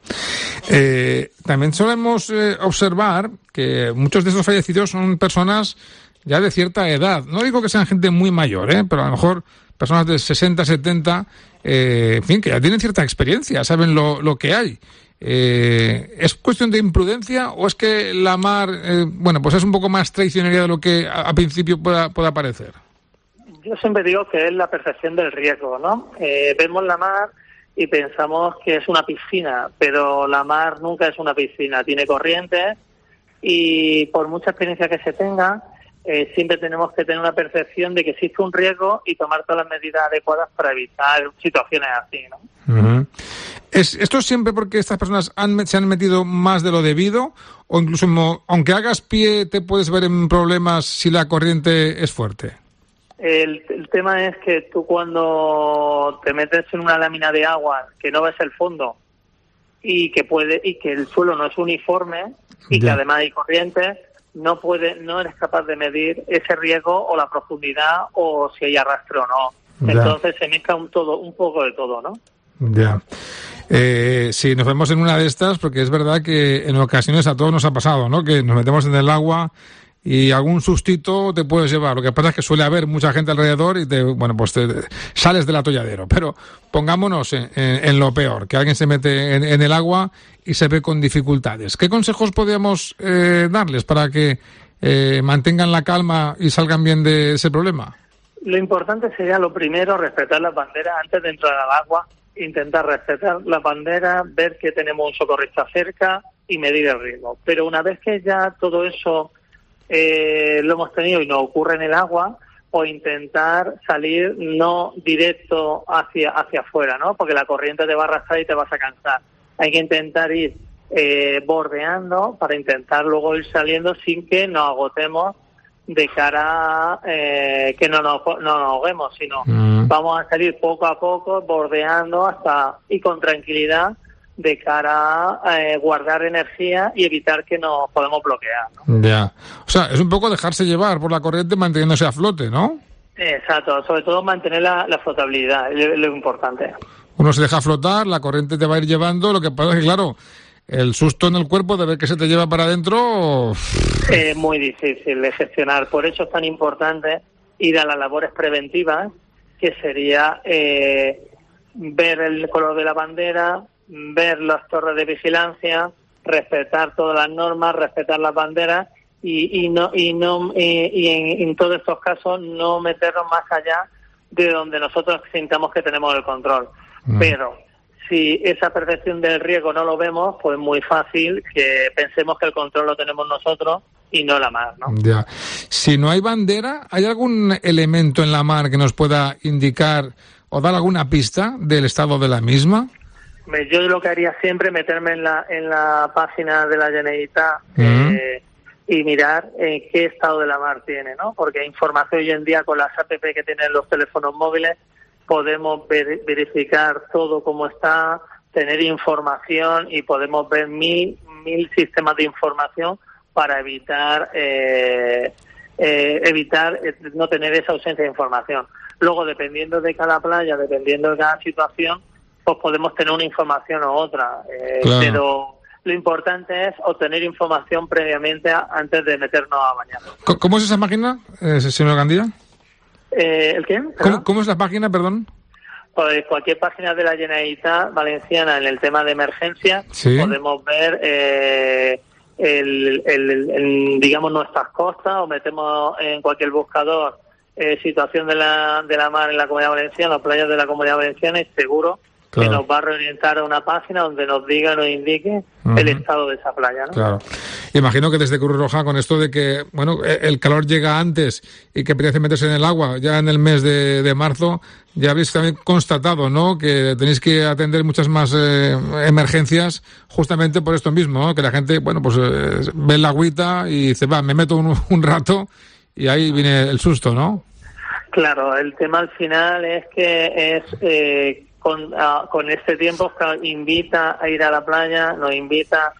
Eh, también solemos eh, observar que muchos de esos fallecidos son personas ya de cierta edad. No digo que sean gente muy mayor, ¿eh? Pero a lo mejor personas de sesenta, setenta, eh, en fin, que ya tienen cierta experiencia, saben lo, lo que hay. Eh, ¿Es cuestión de imprudencia o es que la mar, eh, bueno, pues es un poco más traicionera de lo que a, a principio pueda, pueda parecer? Yo siempre digo que es la percepción del riesgo, ¿no? Eh, vemos la mar y pensamos que es una piscina, pero la mar nunca es una piscina, tiene corrientes y por mucha experiencia que se tenga, eh, siempre tenemos que tener una percepción de que existe un riesgo y tomar todas las medidas adecuadas para evitar situaciones así, ¿no? Uh-huh. ¿Es esto siempre porque estas personas han, se han metido más de lo debido o incluso aunque hagas pie te puedes ver en problemas si la corriente es fuerte? El, el tema es que tú cuando te metes en una lámina de agua que no ves el fondo y que puede y que el suelo no es uniforme y ya. que además hay corrientes, no puede, no eres capaz de medir ese riesgo o la profundidad o si hay arrastre o no. Ya. Entonces se mezcla un todo, un poco de todo, ¿no? Ya. Eh, sí, nos vemos en una de estas porque es verdad que en ocasiones a todos nos ha pasado, ¿no? Que nos metemos en el agua y algún sustito te puedes llevar. Lo que pasa es que suele haber mucha gente alrededor y te, bueno, pues te sales del atolladero. Pero pongámonos en, en, en lo peor, que alguien se mete en, en el agua y se ve con dificultades. ¿Qué consejos podríamos eh, darles para que eh, mantengan la calma y salgan bien de ese problema? Lo importante sería, lo primero, respetar las banderas antes de entrar al agua, intentar respetar las banderas, ver que tenemos un socorrista cerca y medir el riesgo. Pero una vez que ya todo eso eh, lo hemos tenido y nos ocurre en el agua, o intentar salir no directo hacia hacia afuera, ¿no? Porque la corriente te va a arrastrar y te vas a cansar. Hay que intentar ir eh, bordeando para intentar luego ir saliendo sin que nos agotemos de cara a eh, que no nos, no nos ahoguemos, sino mm. vamos a salir poco a poco, bordeando hasta y con tranquilidad de cara a eh, guardar energía y evitar que nos podemos bloquear, ¿no? Ya. O sea, es un poco dejarse llevar por la corriente manteniéndose a flote, ¿no? Exacto, sobre todo mantener la, la flotabilidad, es lo, lo importante. Uno se deja flotar, la corriente te va a ir llevando, lo que pasa es que, claro, el susto en el cuerpo de ver que se te lleva para adentro... Es muy difícil de gestionar, por eso es tan importante ir a las labores preventivas, que sería eh, ver el color de la bandera, ver las torres de vigilancia, respetar todas las normas, respetar las banderas y, y no y no y, y en, en todos estos casos no meternos más allá de donde nosotros sintamos que tenemos el control. Mm. Pero si esa percepción del riesgo no lo vemos, pues es muy fácil que pensemos que el control lo tenemos nosotros y no la mar, ¿no? Ya. Si no hay bandera, ¿hay algún elemento en la mar que nos pueda indicar o dar alguna pista del estado de la misma? Yo lo que haría siempre es meterme en la en la página de la Generalitat uh-huh. eh, y mirar en qué estado de la mar tiene, ¿no? Porque hay información hoy en día con las app que tienen los teléfonos móviles, podemos ver, verificar todo cómo está, tener información y podemos ver mil mil sistemas de información para evitar eh, eh, evitar no tener esa ausencia de información. Luego, dependiendo de cada playa, dependiendo de cada situación, pues podemos tener una información u otra, eh, claro. Pero lo importante es obtener información previamente a, antes de meternos a bañar. ¿Cómo es esa página, eh, señor Gandía? Eh, ¿El qué? ¿Cómo, ¿Cómo es la página, perdón? Pues cualquier página de la Generalitat Valenciana en el tema de emergencia, ¿sí? Podemos ver eh, el, el, el, el, digamos, nuestras costas, o metemos en cualquier buscador eh, situación de la de la mar en la Comunidad Valenciana, las playas de la Comunidad Valenciana, y seguro claro. que nos va a reorientar a una página donde nos diga, nos indique uh-huh. el estado de esa playa, ¿no? Claro. Imagino que desde Cruz Roja, con esto de que, bueno, el calor llega antes y que apetece meterse en el agua ya en el mes de, de marzo, ya habéis también constatado, ¿no?, que tenéis que atender muchas más eh, emergencias justamente por esto mismo, ¿no? Que la gente, bueno, pues eh, ve la agüita y dice, va, me meto un, un rato y ahí viene el susto, ¿no? Claro, el tema al final es que es... Eh, Con, uh, con este tiempo que invita a ir a la playa, nos invita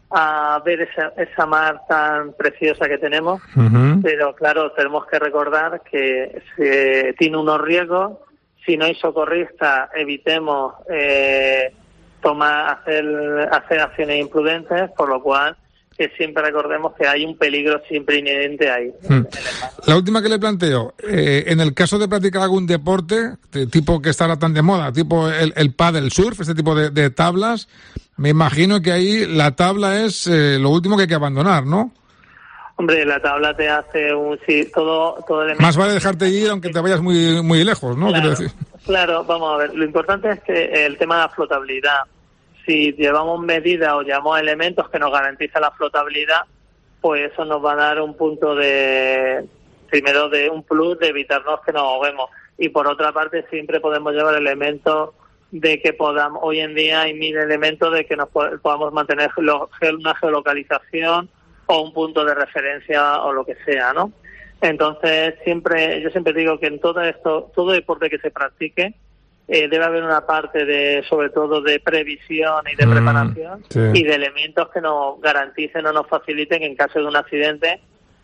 a ver esa, esa mar tan preciosa que tenemos, uh-huh. pero claro, tenemos que recordar que se tiene unos riesgos. Si no hay socorristas, evitemos eh, tomar hacer, hacer acciones imprudentes, por lo cual que siempre recordemos que hay un peligro siempre inherente ahí. Hmm. La última que le planteo, eh, en el caso de practicar algún deporte, de tipo que está ahora tan de moda, tipo el, el paddle surf, este tipo de, de tablas, me imagino que ahí la tabla es eh, lo último que hay que abandonar, ¿no? Hombre, la tabla te hace un... Sí, todo, todo el... Más vale dejarte ir aunque te vayas muy muy lejos, ¿no? Claro, Quiero decir. Claro, vamos a ver, lo importante es que el tema de la flotabilidad, si llevamos medidas o llevamos elementos que nos garantizan la flotabilidad, pues eso nos va a dar un punto de, primero, de un plus de evitarnos que nos ahoguemos. Y por otra parte, siempre podemos llevar elementos de que podamos, hoy en día hay mil elementos de que nos podamos mantener una geolocalización o un punto de referencia o lo que sea, ¿no? Entonces, siempre, yo siempre digo que en todo esto, todo deporte que se practique, Eh, debe haber una parte de, sobre todo, de previsión y de mm, preparación sí. y de elementos que nos garanticen o nos faciliten que en caso de un accidente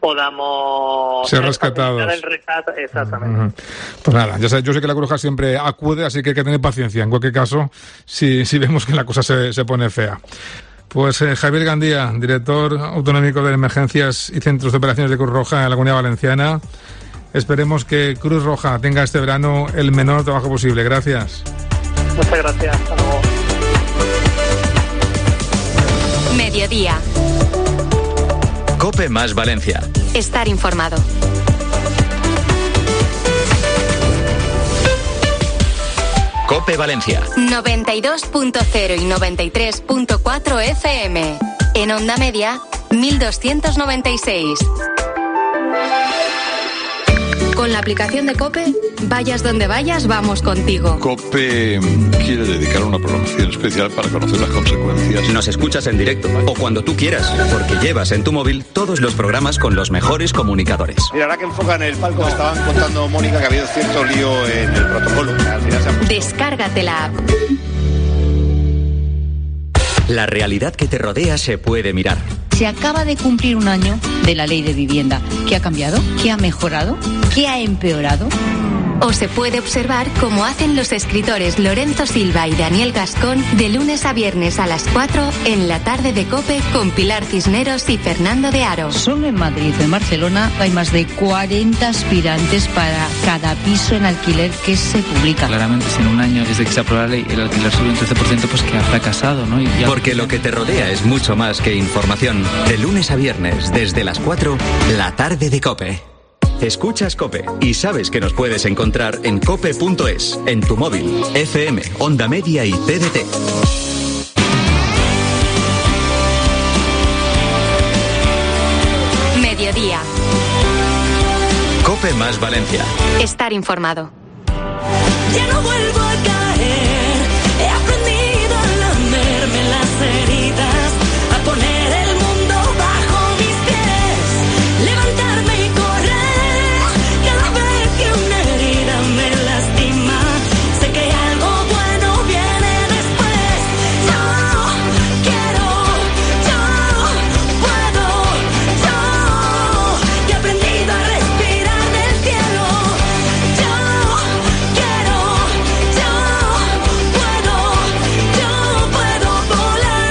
podamos ser rescatados. El rescate, exactamente. Uh-huh. Pues nada, ya sé, yo sé que la Cruz Roja siempre acude, así que hay que tener paciencia. En cualquier caso, si, si vemos que la cosa se, se pone fea. Pues eh, Javier Gandía, director autonómico de Emergencias y Centros de Operaciones de Cruz Roja en la Comunidad Valenciana. Esperemos que Cruz Roja tenga este verano el menor trabajo posible. Gracias. Muchas gracias. Hasta luego. Mediodía. COPE más Valencia. Estar informado. COPE Valencia. noventa y dos punto cero y noventa y tres punto cuatro F M. En onda media, mil doscientos noventa y seis. Con la aplicación de COPE, vayas donde vayas, vamos contigo. COPE quiere dedicar una programación especial para conocer las consecuencias. Nos escuchas en directo o cuando tú quieras, porque llevas en tu móvil todos los programas con los mejores comunicadores. Mira, ahora que enfocan el palco, estaban contando, Mónica, que ha habido cierto lío en el protocolo. Al final se ha... Descárgate la app. La realidad que te rodea se puede mirar. Se acaba de cumplir un año de la ley de vivienda. ¿Qué ha cambiado? ¿Qué ha mejorado? ¿Qué ha empeorado? O se puede observar cómo hacen los escritores Lorenzo Silva y Daniel Gascón de lunes a viernes a las cuatro en la tarde de COPE con Pilar Cisneros y Fernando de Aro. Solo en Madrid o en Barcelona hay más de cuarenta aspirantes para cada piso en alquiler que se publica. Claramente, si en un año desde que se aprobó la ley el alquiler subió un trece por ciento, pues que ha fracasado, ¿no? Y ya... Porque lo que te rodea es mucho más que información. De lunes a viernes, desde las cuatro, la tarde de COPE. Escuchas COPE y sabes que nos puedes encontrar en cope punto es, en tu móvil, F M, Onda Media y T D T. Mediodía. COPE más Valencia. Estar informado. Ya no vuelvo a caer, he aprendido a lamerme las heridas, a poner el mundo bajo mis pies, levantarme y correr, cada vez que una herida me lastima, sé que algo bueno viene después. Yo quiero, yo puedo, yo que he aprendido a respirar del cielo. Yo quiero, yo puedo, yo puedo volar,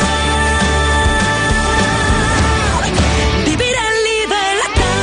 vivir en libertad.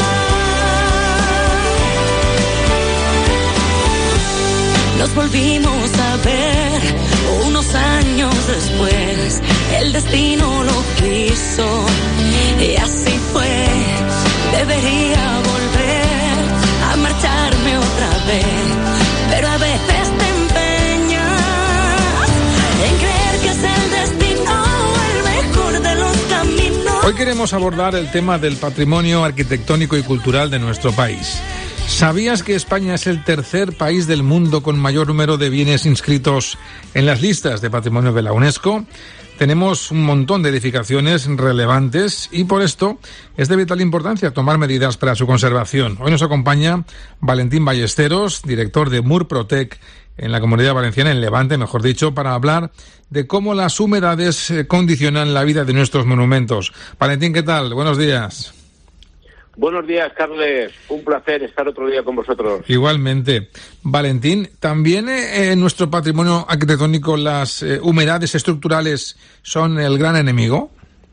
Nos volvimos a ver unos años después, el destino lo quiso y así fue. Debería volver a marcharme otra vez, pero a veces te empeñas en creer que es el destino el mejor de los caminos. Hoy queremos abordar el tema del patrimonio arquitectónico y cultural de nuestro país. ¿Sabías que España es el tercer país del mundo con mayor número de bienes inscritos en las listas de patrimonio de la UNESCO? Tenemos un montón de edificaciones relevantes y por esto es de vital importancia tomar medidas para su conservación. Hoy nos acompaña Valentín Ballesteros, director de Murprotec en la Comunidad Valenciana, en Levante, mejor dicho, para hablar de cómo las humedades condicionan la vida de nuestros monumentos. Valentín, ¿qué tal? Buenos días. Buenos días, Carles. Un placer estar otro día con vosotros. Igualmente. Valentín, ¿también eh, en nuestro patrimonio arquitectónico las eh, humedades estructurales son el gran enemigo?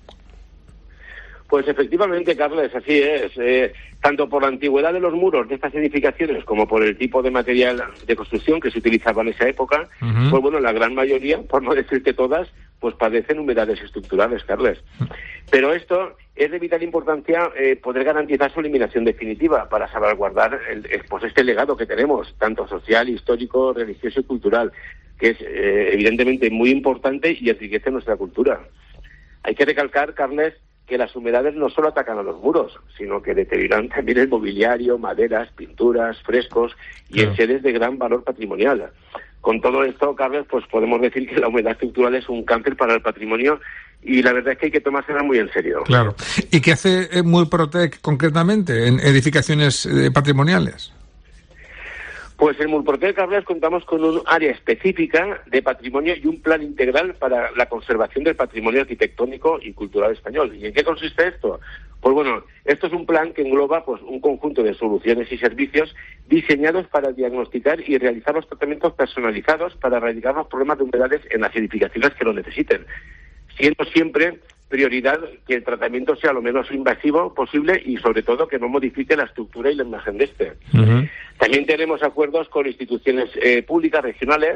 Pues efectivamente, Carles, así es. Eh, tanto por la antigüedad de los muros de estas edificaciones como por el tipo de material de construcción que se utilizaba en esa época, uh-huh. pues bueno, la gran mayoría, por no decir que todas, pues padecen humedades estructurales, Carles. Uh-huh. Pero esto es de vital importancia eh, poder garantizar su eliminación definitiva para salvaguardar el, el, pues este legado que tenemos, tanto social, histórico, religioso y cultural, que es eh, evidentemente muy importante y enriquece nuestra cultura. Hay que recalcar, Carles, que las humedades no solo atacan a los muros, sino que deterioran también el mobiliario, maderas, pinturas, frescos y claro. enseres de gran valor patrimonial. Con todo esto, Carlos, pues podemos decir que la humedad estructural es un cáncer para el patrimonio y la verdad es que hay que tomársela muy en serio. Claro. ¿Y qué hace Murprotec concretamente en edificaciones eh, patrimoniales? Pues en Murprotec, Carles, contamos con un área específica de patrimonio y un plan integral para la conservación del patrimonio arquitectónico y cultural español. ¿Y en qué consiste esto? Pues bueno, esto es un plan que engloba pues un conjunto de soluciones y servicios diseñados para diagnosticar y realizar los tratamientos personalizados para erradicar los problemas de humedades en las edificaciones que lo necesiten, siendo siempre prioridad que el tratamiento sea lo menos invasivo posible y sobre todo que no modifique la estructura y la imagen de este. Uh-huh. También tenemos acuerdos con instituciones eh, públicas regionales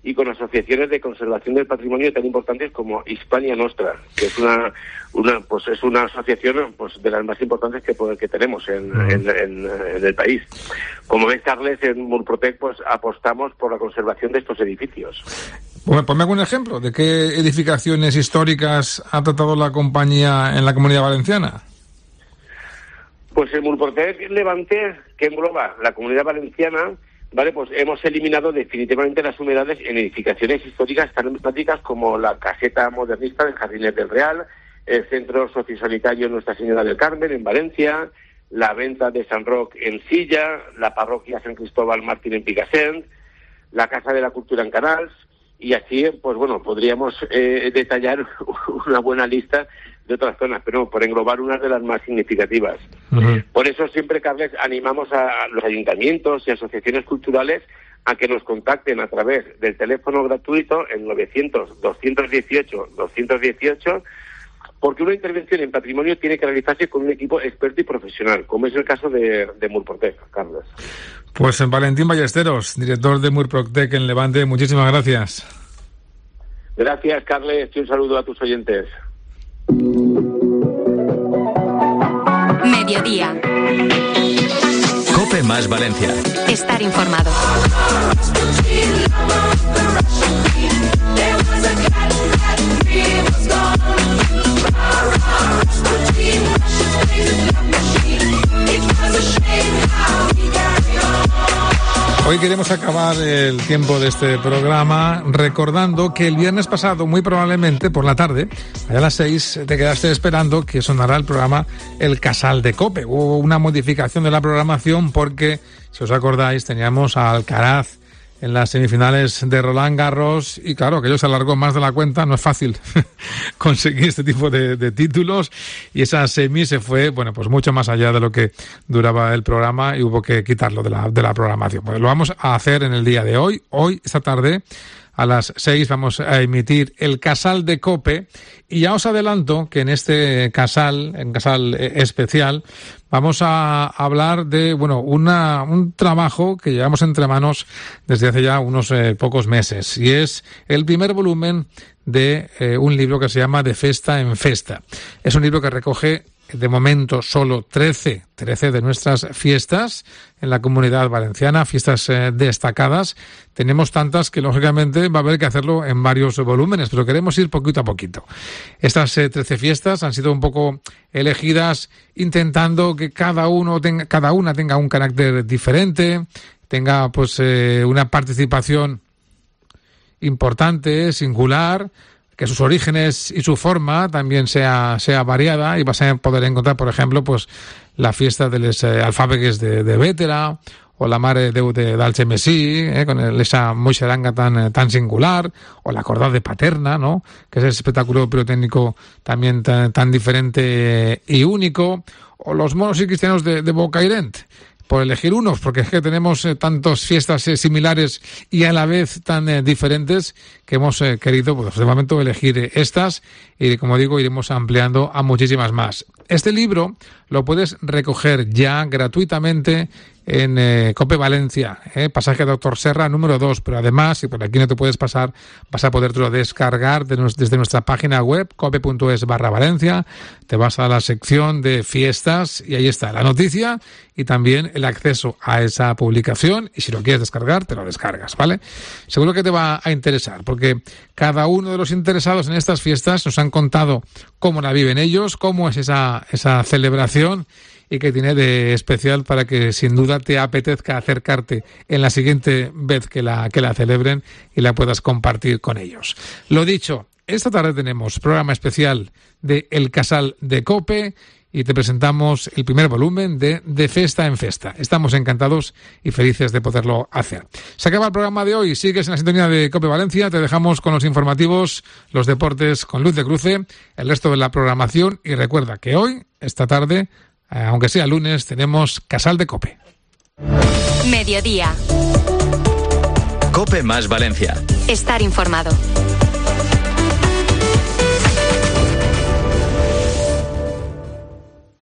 y con asociaciones de conservación del patrimonio tan importantes como Hispania Nostra, que es una una pues es una asociación pues de las más importantes que que tenemos en, uh-huh. en, en, en el país. Como ves, Carles, en Murprotec pues apostamos por la conservación de estos edificios. Bueno, ponme algún ejemplo de qué edificaciones históricas ha tratado la compañía en la Comunidad Valenciana. Pues el Murprotec Levante, que engloba la Comunidad Valenciana, vale, pues hemos eliminado definitivamente las humedades en edificaciones históricas tan emblemáticas como la caseta modernista del Jardines del Real, el centro sociosanitario Nuestra Señora del Carmen en Valencia, la venta de San Roc en Silla, la parroquia San Cristóbal Mártir en Picassent, la Casa de la Cultura en Canals, y así, pues bueno, podríamos eh, detallar una buena lista de otras zonas, pero por englobar unas de las más significativas. Uh-huh. Por eso siempre, Carles, animamos a los ayuntamientos y asociaciones culturales a que nos contacten a través del teléfono gratuito en novecientos, doscientos dieciocho, doscientos dieciocho, porque una intervención en patrimonio tiene que realizarse con un equipo experto y profesional, como es el caso de, de Murprotec, Carlos. Pues en Valentín Ballesteros, director de Murprotec en Levante, muchísimas gracias. Gracias, Carles, y un saludo a tus oyentes. Mediodía. COPE más Valencia. Estar informado. Hoy queremos acabar el tiempo de este programa recordando que el viernes pasado, muy probablemente por la tarde, allá a las seis, te quedaste esperando que sonará el programa El Casal de COPE. Hubo una modificación de la programación porque, si os acordáis, teníamos a Alcaraz en las semifinales de Roland Garros y claro, aquello se alargó más de la cuenta, no es fácil conseguir este tipo de, de títulos y esa semi se fue, bueno, pues mucho más allá de lo que duraba el programa y hubo que quitarlo de la, de la programación. Pues lo vamos a hacer en el día de hoy, hoy, esta tarde, a las seis vamos a emitir el Casal de COPE y ya os adelanto que en este casal, en casal especial, vamos a hablar de, bueno, una, un trabajo que llevamos entre manos desde hace ya unos eh, pocos meses y es el primer volumen de eh, un libro que se llama De Festa en Festa. Es un libro que recoge de momento solo trece, trece de nuestras fiestas en la Comunidad Valenciana, fiestas eh, destacadas. Tenemos tantas que lógicamente va a haber que hacerlo en varios volúmenes, pero queremos ir poquito a poquito. Estas eh, trece fiestas han sido un poco elegidas intentando que cada uno tenga, cada una tenga un carácter diferente, tenga pues eh, una participación importante, singular, que sus orígenes y su forma también sea sea variada y vas a poder encontrar, por ejemplo, pues la fiesta de los eh, alfàbegues de, de Bétera o la Mare Déu de d'Algemesí, eh, con el, esa moixeranga tan tan singular, o la Cordada de Paterna, ¿no?, que es el espectáculo pirotécnico también tan, tan diferente y único, o los moros y cristianos de, de Bocairent, por elegir unos, porque es que tenemos eh, tantas fiestas eh, similares y a la vez tan eh, diferentes que hemos eh, querido, pues de momento, elegir eh, estas y, como digo, iremos ampliando a muchísimas más. Este libro lo puedes recoger ya gratuitamente en eh, COPE Valencia, eh, pasaje Doctor Serra número dos, pero además, si por aquí no te puedes pasar, vas a podértelo descargar de nos, desde nuestra página web, cope.es barra Valencia, te vas a la sección de fiestas y ahí está la noticia y también el acceso a esa publicación, y si lo quieres descargar, te lo descargas, ¿vale? Seguro que te va a interesar, porque cada uno de los interesados en estas fiestas nos han contado cómo la viven ellos, cómo es esa, esa celebración, y que tiene de especial para que sin duda te apetezca acercarte en la siguiente vez que la, que la celebren y la puedas compartir con ellos. Lo dicho, esta tarde tenemos programa especial de El Casal de COPE y te presentamos el primer volumen de De Festa en Festa. Estamos encantados y felices de poderlo hacer. Se acaba el programa de hoy. Sigues en la sintonía de COPE Valencia. Te dejamos con los informativos, los deportes con Luz de Cruce, el resto de la programación. Y recuerda que hoy, esta tarde, aunque sea lunes, tenemos Casal de COPE. Mediodía. COPE más Valencia. Estar informado.